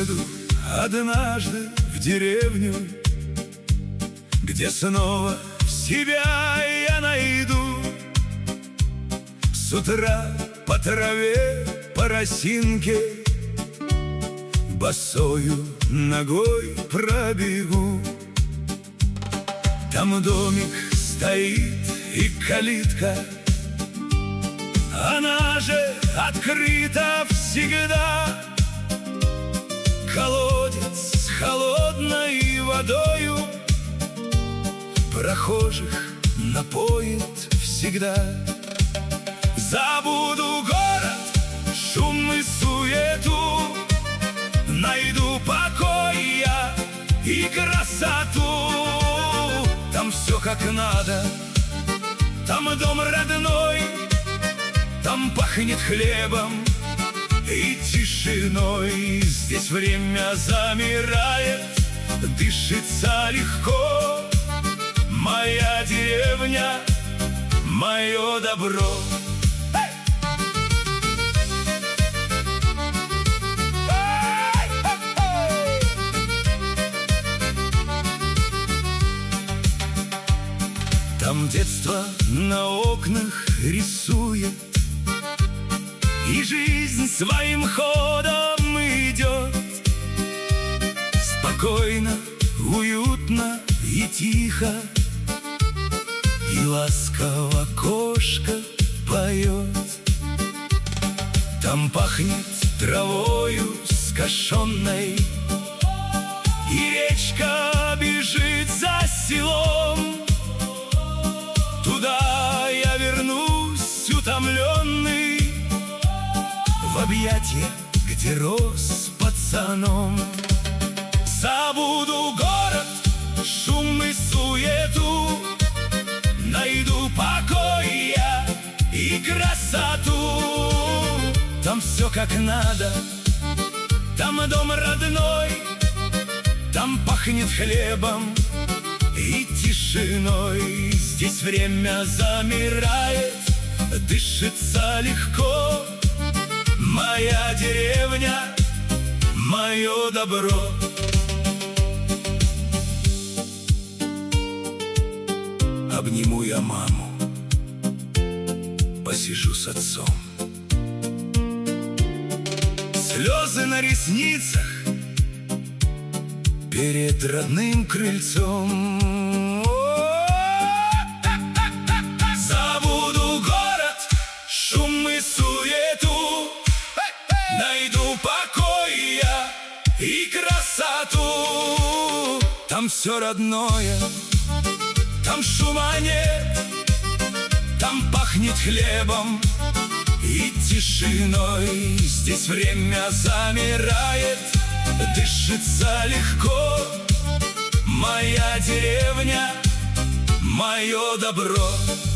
Приеду однажды в деревню, где снова себя я найду. С утра по траве, по росинке босою ногой пробегу. Там домик стоит и калитка, она же открыта всегда. Колодец с холодной водою прохожих напоит всегда. Забуду город, шум и суету, найду покой я и красоту. Там все как надо, там дом родной, там пахнет хлебом и тишиной. Здесь время замирает, дышится легко. Моя деревня, мое добро. Там детство на окнах рисует, и жизнь своим ходом идет. Спокойно, уютно и тихо, и ласково кошка поет. Там пахнет травою скошенной, и речка бежит за селом. Туда я вернусь утомленный, в объятия, где рос пацаном. Забуду город, шум и суету, найду покой я и красоту. Там все как надо, там дом родной, там пахнет хлебом и тишиной. Здесь время замирает, дышится легко. Моя деревня, мое добро. Обниму я маму, посижу с отцом. Слезы на ресницах перед родным крыльцом. Забуду город, шум и суету, найду покой я и красоту. Там все родное, там шума нет, там пахнет хлебом и тишиной. Здесь время замирает, дышится легко. Моя деревня, мое добро.